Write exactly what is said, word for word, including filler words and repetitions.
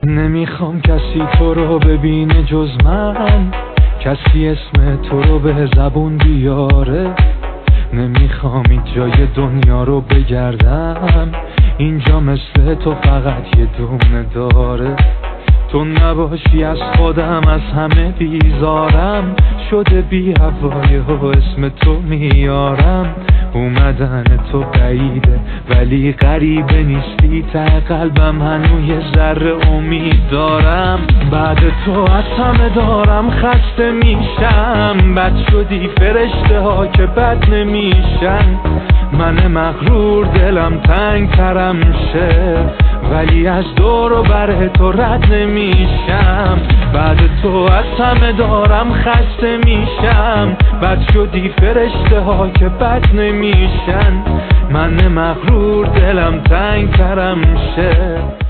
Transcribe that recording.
نمیخوام کسی تو رو ببینه جز من، کسی اسم تو رو به زبون بیاره. نمیخوام این جای دنیا رو بگردم، اینجا مثل تو فقط یه دونه داره. تو نباشی از خودم از همه بیزارم، شده بی هوای و اسم تو میارم. اومدن تو بعیده ولی غریبه نیستی، ته قلبم هنوز یه ذره امید دارم. بعد تو از همه دارم خسته میشم، بد شدی فرشته ها که بد نمیشن. من مغرور دلم تنگ ترم شه، ولی از دور و بر تو رد نمیشم. بعد تو از همه دارم خسته میشم، بد شدی فرشته ها که بد نمیشن. من مغرور دلم تنگ ترم شه.